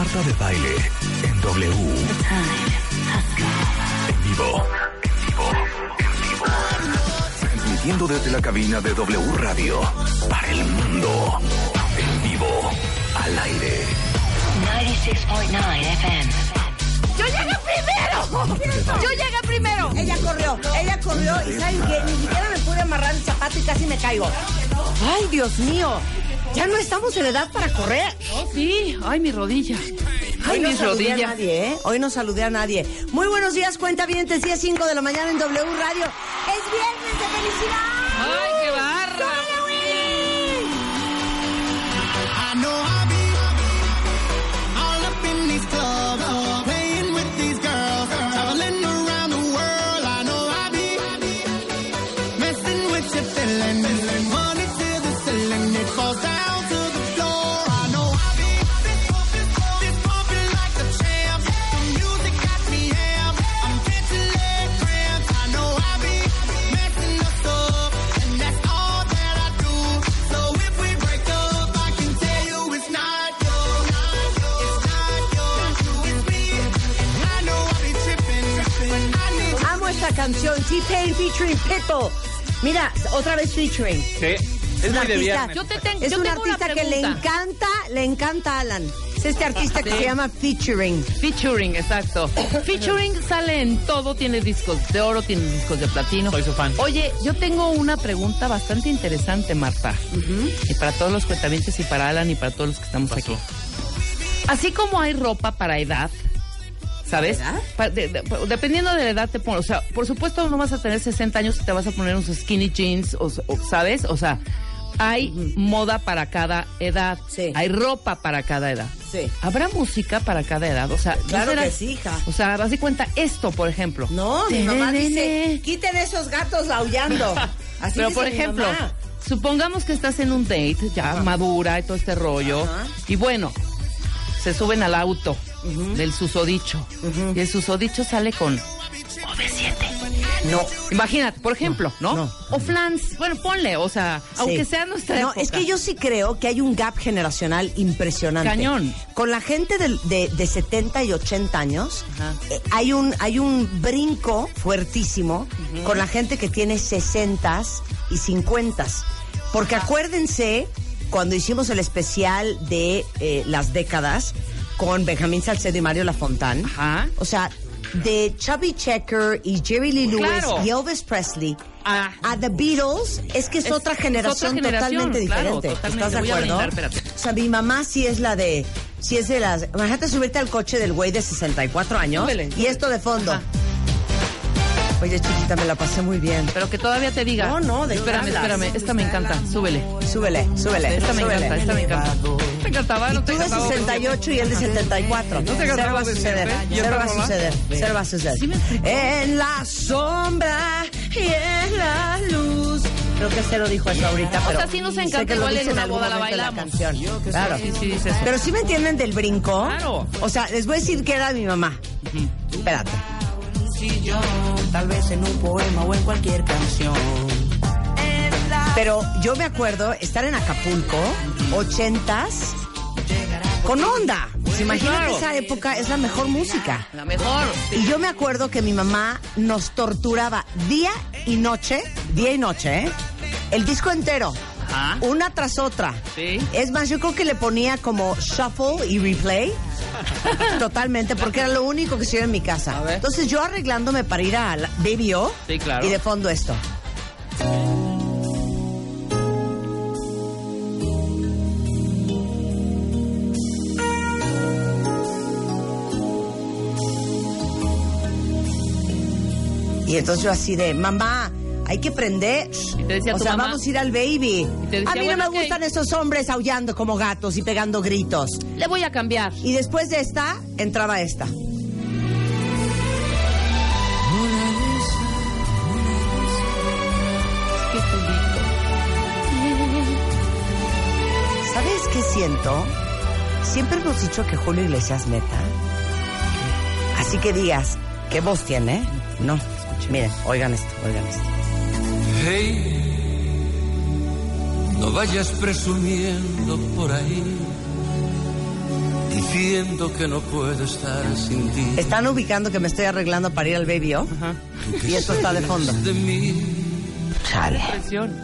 Marta de Baile en W. En vivo. Transmitiendo desde la cabina de W Radio para el mundo. En vivo, al aire. 96.9 FM. ¡Yo llegué primero! Ella corrió y ¿saben qué? Ni siquiera me pude amarrar el zapato y casi me caigo. ¡Ay, Dios mío! Ya no estamos en edad para correr. Oh, sí. Ay, mi rodilla. Hoy no saludé a nadie, ¿eh? Hoy no saludé a nadie. Muy buenos días, cuentavientes. 10:05 de la mañana en W Radio. ¡Es viernes de felicidad! ¡Ay, qué barra! Canción T-Pain featuring Pitbull. Mira, otra vez featuring. Sí, es muy de viernes. Es un artista que le encanta a Alan. Es este artista que se llama Featuring. Featuring, exacto. Featuring sale en todo, tiene discos de oro, tiene discos de platino. Soy su fan. Oye, yo tengo una pregunta bastante interesante, Marta. Y para todos los cuentavientes y para Alan y para todos los que estamos aquí. Así como hay ropa para edad, ¿sabes? Dependiendo de la edad te pones, o sea, por supuesto no vas a tener 60 años y te vas a poner unos skinny jeans, ¿sabes? O sea, hay moda para cada edad, hay ropa para cada edad. Sí. ¿Habrá música para cada edad? O sea, claro que sí, hija. O sea, haz de cuenta esto, por ejemplo. No, mi mamá dice, quiten esos gatos aullando. Así pero por ejemplo, supongamos que estás en un date, ya madura y todo este rollo, y bueno, se suben al auto del susodicho. Y el susodicho sale con OV7. No. Imagínate, por ejemplo, ¿no? O flans, bueno, ponle, o sea, aunque sea nuestra época. Es que yo sí creo que hay un gap generacional impresionante. Cañón. Con la gente de 70 y 80 años, hay un brinco fuertísimo con la gente que tiene 60 y 50. Porque acuérdense, cuando hicimos el especial de las décadas con Benjamín Salcedo y Mario Lafontán, o sea, de Chubby Checker y Jerry Lee Lewis y Elvis Presley a The Beatles, es que es otra generación totalmente diferente. Totalmente. ¿Estás de acuerdo? O sea, mi mamá sí es de las... Imagínate subirte al coche del güey de 64 años y esto de fondo. Oye, chiquita, me la pasé muy bien. Pero que todavía te diga. No, espérame. Esta me encanta. Súbele. Esta me encanta. Te encantaba, y tú de 68 y él de 74. No te Cero va a suceder. Cero va a suceder. En la sombra y en la luz. Creo que Cero dijo eso ahorita, pero... O sea, sí nos encanta, igual en una boda la bailamos. Claro. Sí, dices. Pero sí me entienden del brinco. Claro. O sea, les voy a decir que era mi mamá. Espérate. Tal vez en un poema o en cualquier canción. Pero yo me acuerdo estar en Acapulco, 80s, con onda. Pues imagínate, esa época es la mejor música. La mejor. Y yo me acuerdo que mi mamá nos torturaba día y noche, el disco entero. Una tras otra. Sí. Es más, yo creo que le ponía como shuffle y replay. Totalmente, porque era lo único que se oía en mi casa. Entonces yo arreglándome para ir a Baby O. Sí, claro. Y de fondo esto. Y entonces yo así de, mamá, hay que prender. Y te decía o tu sea, mamá, vamos a ir al Baby. Decía, a mí no me gustan esos hombres aullando como gatos y pegando gritos. Le voy a cambiar. Y después de esta, entraba esta. ¿Sabes qué siento? Siempre hemos dicho que Julio Iglesias neta. Así que digas, ¿qué voz tiene? No, miren, oigan esto. Hey, no vayas presumiendo por ahí, diciendo que no puedo estar sin ti. Están ubicando que me estoy arreglando para ir al Baby O. Ajá. Y esto está de fondo. De mí. Chale. Presión.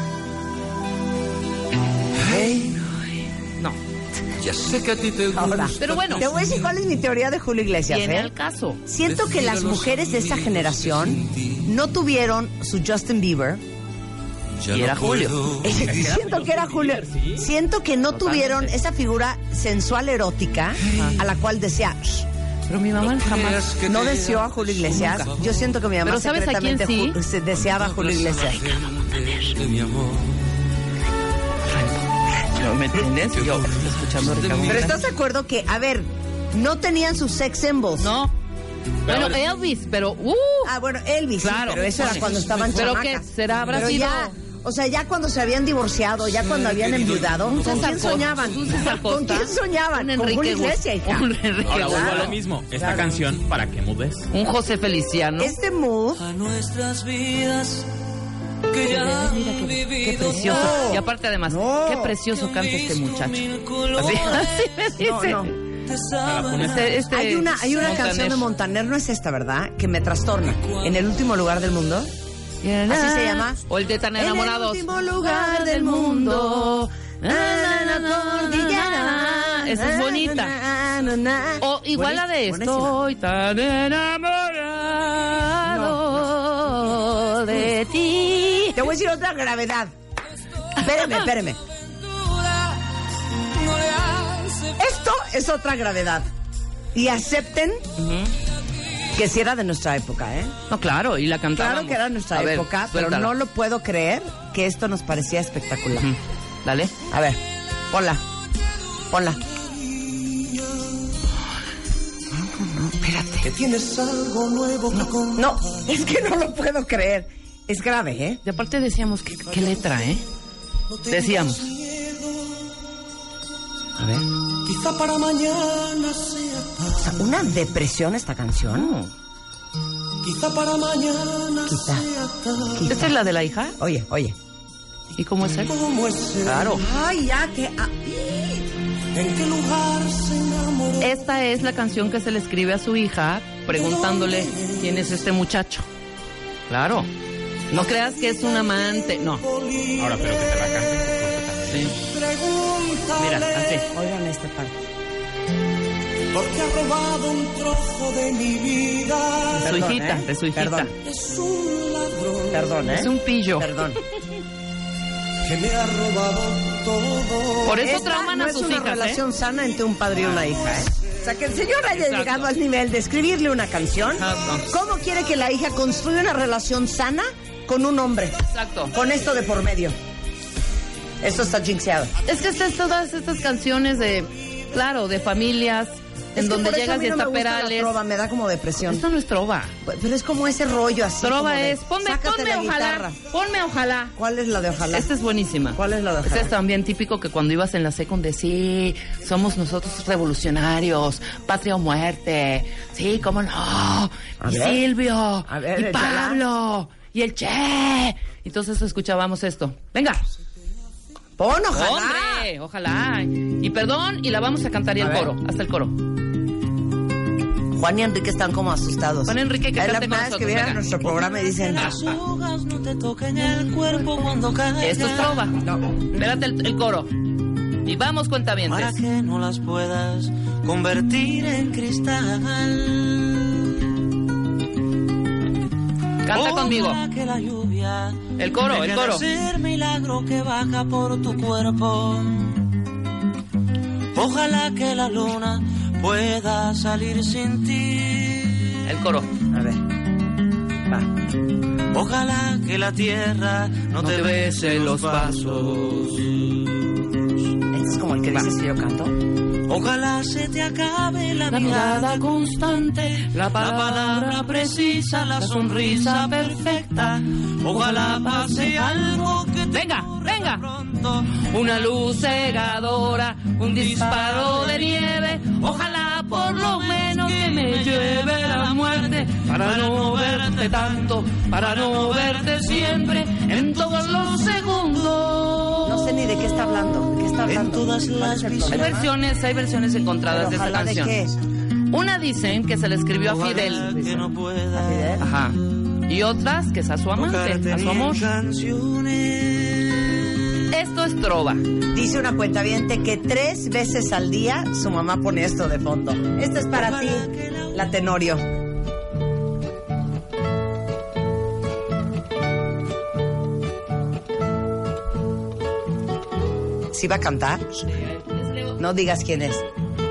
Hey, No. ya sé que a ti te gusta. Ahora, Pero bueno. te voy a decir cuál es mi teoría de Julio Iglesias, Viene ¿eh? al caso. Siento que las mujeres de esta generación no tuvieron su Justin Bieber. Ya Y no era Julio. puedo. Siento que era Julio. Siento que no tuvieron esa figura sensual erótica a la cual desea. Pero mi mamá jamás. No deseó a Julio Iglesias. Nunca. Yo siento que mi mamá Pero ¿sabes a quién secretamente sí? deseaba a Julio Iglesias. De mi amor. ¿No me entiendes? Yo escuchando a Ricardo Pero Montaner. ¿estás de acuerdo que, a ver, no tenían sus sex symbols? No. Bueno, Elvis, pero... Ah, bueno, Elvis, Claro. sí, pero eso era Bueno, cuando estaban ¿pero chamacas. qué? ¿Será habrá Pero sido? ya, o sea, ya cuando se habían divorciado, ya cuando habían enviudado, ¿con quién César soñaban? Costa. César ¿Con Costa. quién soñaban? Un Con Enrique Julio Iglesias, hija. Un Enrique Ahora vuelvo a Claro. lo mismo. Esta Claro. canción, ¿para qué mudes? Un José Feliciano. Este mood, A nuestras vidas que ya Mira han qué vivido. precioso. No. Y aparte además, No. qué precioso canta este muchacho. Así, así me dice. no. Este Hay una Montaner. canción de Montaner, no es esta, ¿verdad? Que me trastorna. En el último lugar del mundo. Así se llama. O el de Tan Enamorados. En el último lugar del mundo. Esa es bonita. O igual la de Buenísima. Estoy tan enamorado de ti. Te voy a decir otra gravedad. Espérame. Esto es otra gravedad. Y acepten que sí era de nuestra época, ¿eh? No, claro, y la cantábamos. Claro que era nuestra A ver, época, pero suéltala. no lo puedo creer que esto nos parecía espectacular. Ujú. Dale. A ver, ponla. Espérate. Que tienes algo nuevo que contar. No, es que no lo puedo creer. Es grave, ¿eh? Y aparte decíamos, ¿qué letra, eh? Decíamos. A ver. Quizá para mañana sea O sea, una depresión esta canción. No. Quizá para mañana Quizá. sea tarde. ¿Esta es la de la hija? Oye. ¿Y cómo es él? ¿Cómo es él? Claro. Ay, ya que... ¿En qué lugar se enamoró? Esta es la canción que se le escribe a su hija preguntándole quién es este muchacho. Claro. No creas que es un amante. No. Ahora, pero que te la canten con fuerza también. Sí. Mira, así. Oigan esta parte. Porque ha robado un trozo de mi vida. De su Perdón, hijita, ¿eh? de su hijita. Perdón. Es un ladrón Perdón, ¿eh? Es un pillo. Perdón. que me ha robado todo. Por eso Esta trauman no a es sus una hijas, relación sana entre un padre y una hija, ¿eh? O sea, que el señor haya Exacto. llegado al nivel de escribirle una canción. Exacto. ¿Cómo quiere que la hija construya una relación sana con un hombre? Exacto. Con esto de por medio. Esto está jinxeado. Es que estas todas estas canciones de, claro, de familias, en Es que donde por eso llegas a mí y no está me gusta la Perales. trova, me da como depresión. Esto no es trova. Pero es como ese rollo así. como Trova de, es, ponme sácate la ojalá. guitarra. Ponme ojalá. ¿Cuál es la de ojalá? Esta es buenísima. ¿Cuál es la de ojalá? Este es también típico que cuando ibas en la secund de sí, somos nosotros revolucionarios, patria o muerte. Sí, cómo no. Y ver. Silvio. A ver, y échala. Pablo. Y el Che. Entonces escuchábamos esto. Venga. Pon ojalá. Hombre, ojalá. Y perdón, y la vamos a cantar y A el ver. coro, hasta el coro. Juan y Enrique están como asustados. Juan Enrique, que es la cante con primera vez que nosotros, vienen a venga. nuestro programa y dicen... Las hojas no te toquen el cuerpo cuando caigan. Esto es trova. Espérate el coro. Y vamos, Para cuentavientes. que no las puedas convertir en cristal. Canta conmigo. Ojalá que la lluvia El coro, deje el de coro. ser milagro que baja por tu cuerpo. Ojalá que la luna pueda salir sin ti. El coro. A ver. Va. Ojalá que la tierra no te bese los pasos. Este es como el que dices que yo canto. Ojalá se te acabe la La mirada constante, la la palabra precisa, la sonrisa perfecta. Ojalá pase algo que te Venga, venga. pronto. Una luz cegadora, un disparo de nieve. Ojalá por lo menos que me lleve la muerte. Para no verte tanto, para no verte siempre, en todos los segundos. No sé ni de qué está hablando. ¿De qué está hablando? todas las Hay versiones encontradas Pero de esta ojalá, ¿de canción. qué? Una dicen que se le escribió a Fidel. que no pueda ¿Fidel? Ajá. Y otras que es a su amante, a su amor. Esto es trova. Dice una cuentaviente que 3 veces al día su mamá pone esto de fondo. Esto es para ti, la Tenorio. ¿Sí va a cantar? No digas quién es.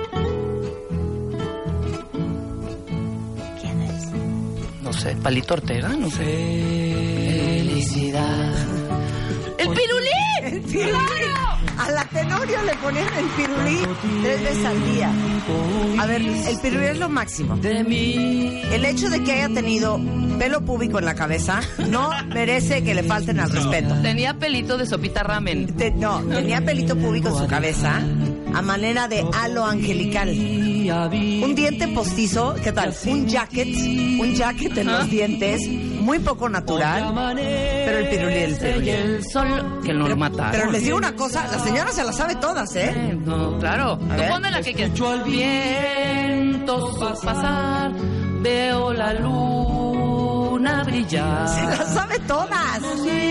¿Quién es? No sé, Palito Ortega, no sé. Felicidad. ¡El pirulí! El pirulí. A la Tenorio le ponían el pirulí 3 veces al día. A ver, el pirulí es lo máximo. De mí. El hecho de que haya tenido pelo púbico en la cabeza no merece que le falten al respeto. Tenía pelito de sopita ramen. No, tenía pelito púbico en su cabeza a manera de halo angelical. Un diente postizo, ¿qué tal? Un jacket en los dientes, muy poco natural, pero el pirulí. Y el sol que lo mataron. Pero les digo una cosa, la señora se la sabe todas, ¿eh? No, claro. Tú ver. ponme la que quieras. Escucho al viento pasar, veo la luna brillar. Se las sabe todas.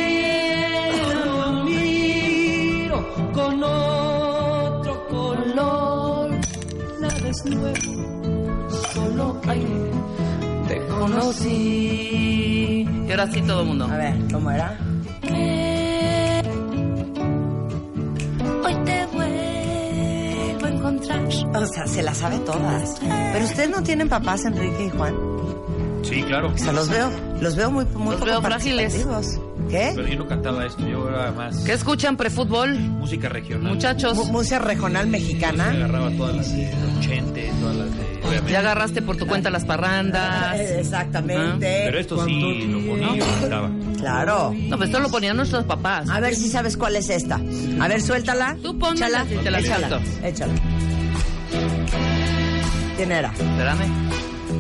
Lo miro con otro color. Nada es nuevo, solo aire. Te conocí. Y ahora sí todo el mundo. A ver, ¿cómo era? Hoy te vuelvo a encontrar. O sea, se las sabe todas. Pero ustedes no tienen papás, Enrique y Juan. Sí, claro. O sea, los veo muy poco veo frágiles. participativos. ¿Qué? Pero yo no cantaba esto, yo era más ¿Qué escuchan prefútbol? música regional. Muchachos, Música regional Me mexicana. agarraba todas las de 80, todas las de... obviamente. ya agarraste por tu cuenta las parrandas. Exactamente. Pero esto sí lo ponía y cantaba. Claro. No, pues esto lo ponían nuestros papás. A ver si sabes cuál es esta. A ver, suéltala. Tú pónmela Échala, y te la échala, canto. échala. ¿Quién era? Espérame.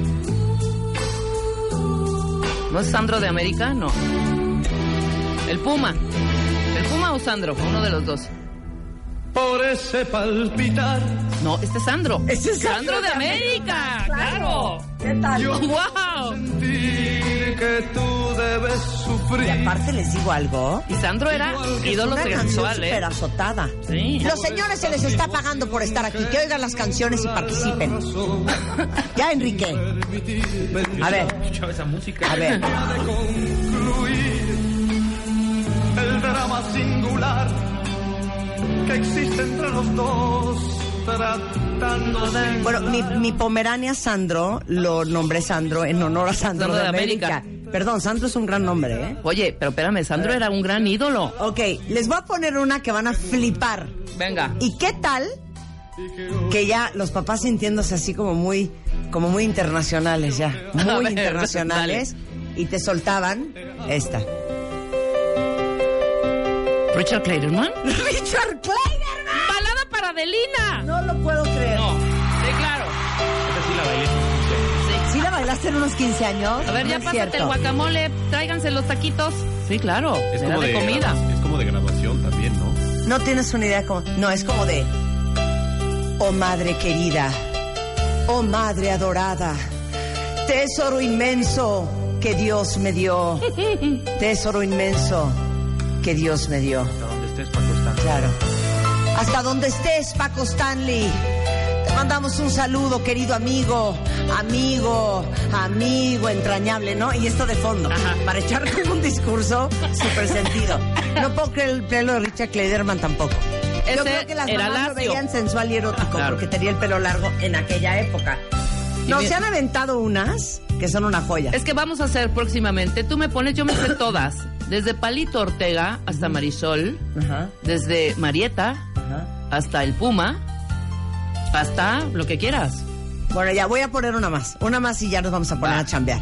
¿No es Sandro de América? No. El Puma. ¿El Puma o Sandro? Uno de los dos. Por ese palpitar. No, este es Sandro. Este es Sandro de América. Claro. ¿Qué tal? ¡Wow! Sentir que tú debes sufrir. Y aparte les digo algo. Y Sandro era ídolo Una canción sexual, súper azotada. Sí. Los señores se les está pagando por estar aquí. Que oigan las canciones y participen. Ya, Enrique. A ver, Escuchaba esa música. a ver. De concluir el drama singular que existe entre los dos, tratando de... Bueno, mi pomerania Sandro, lo nombré Sandro en honor a Sandro de América. Perdón, Sandro es un gran nombre, ¿eh? Oye, pero espérame, Sandro era un gran ídolo. Ok, les voy a poner una que van a flipar. Venga. ¿Y qué tal que ya los papás sintiéndose así como muy internacionales ya? A Muy ver, internacionales. Y te soltaban esta. ¿Richard Clayderman? ¡Richard Clayderman! ¡Balada para Adelina! No lo puedo creer. No, sí, claro. Esa sí la bailé. ¿Sí la bailaste en unos 15 años? A ver, No ya es pásate cierto. el guacamole, tráiganse los taquitos. Sí, claro, Es era como de comida. Es como de graduación también, ¿no? No tienes una idea como... No, es como de... Oh madre querida, oh madre adorada, tesoro inmenso que Dios me dio, tesoro inmenso que Dios me dio. Hasta donde estés, Paco Stanley. Claro. Hasta donde estés, Paco Stanley. Te mandamos un saludo, querido amigo entrañable, ¿no? Y esto de fondo, Ajá. para echar como un discurso súper sentido. No puedo creer el pelo de Richard Clayderman tampoco. Yo Ese creo que las era mamás lo lacio. veían sensual y erótico Claro. porque tenía el pelo largo en aquella época. No, Y se han aventado unas que son una joya. Es que vamos a hacer próximamente, tú me pones, yo me sé todas. Desde Palito Ortega hasta Marisol, Ajá, desde Marieta ajá. hasta el Puma, hasta lo que quieras. Bueno, ya voy a poner una más y ya nos vamos a poner Va. a chambear.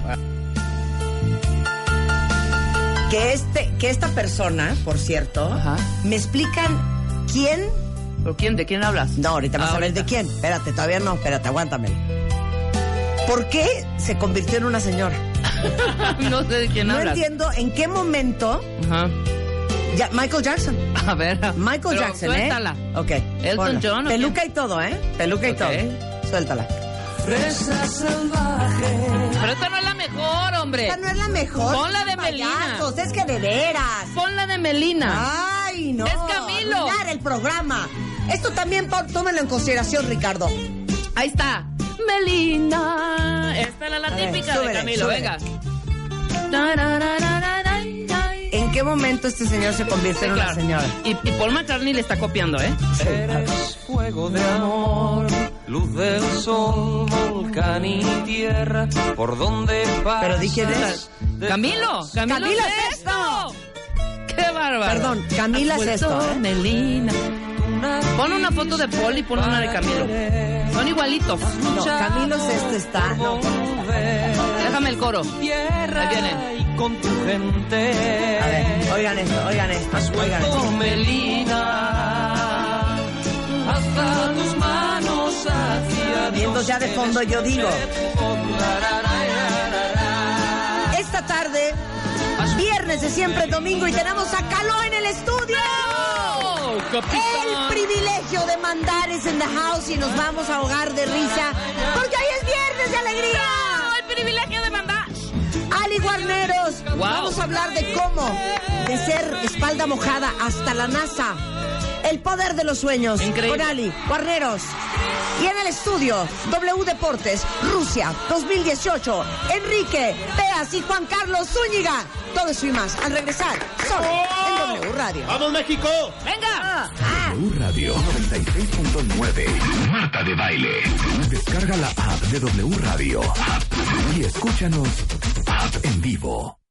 Que esta persona, por cierto, Ajá. me explican quién. ¿Por quién? ¿De quién hablas? No, ahorita vas a ver Ahorita. de quién. Espérate, todavía no, espérate, aguántame. ¿Por qué se convirtió en una señora? No sé de quién No hablas. entiendo en qué momento Ajá. Ya, Michael Jackson. A ver. Michael pero Jackson, suéltala. Ok. Elton ponla. John, ¿o Peluca qué? y todo, Peluca y Ok. todo. Suéltala. Fresa salvaje. Pero esta no es la mejor, hombre. Esta no es la mejor. Pon la de payasos, Melina. Es que de veras. Pon la de Melina. Ay, no. Es Camilo. Arruinar el programa. Esto también tómenlo en consideración, Ricardo. Ahí está. Melina. Esta es la ver, típica súbele, de Camilo. súbele. Venga. ¿En qué momento este señor se convierte en una Claro. señora? Y Paul McCartney le está copiando, ¿eh? Eres fuego de amor, luz del sol, volcán y tierra, por donde pasas. Pero di quién es. Camilo. Camila Sesto. Qué bárbaro. Perdón, Camila Has vuelto Sesto, Melina. Pon una foto de Paul y pon una de Camilo. Son igualitos. No, Camilo Sesto está. No. Déjame el coro. Ahí viene. Y con tu gente. A ver, oigan esto, oigan esto. Has Oigan vuelto esto. Melina. Hasta tus manos hacia Viendo Dios ya de fondo, yo digo. que Esta tarde, viernes de siempre domingo, y tenemos a Caló en el estudio. ¡Oh, El capitán! privilegio de mandar es en the house y nos vamos a ahogar de risa porque hoy es viernes de alegría. ¡El privilegio de mandar! Ali Guarneros, Wow. vamos a hablar de cómo de ser espalda mojada hasta la NASA. El poder de los sueños. Increíble. Con Ali Guarneros. Y en el estudio, W Deportes, Rusia 2018, Enrique Peas y Juan Carlos Zúñiga. Todo eso y más al regresar, solo en W Radio. ¡Vamos, México! ¡Venga! W Radio 96.9. Marta de Baile. Descarga la app de W Radio y escúchanos en vivo.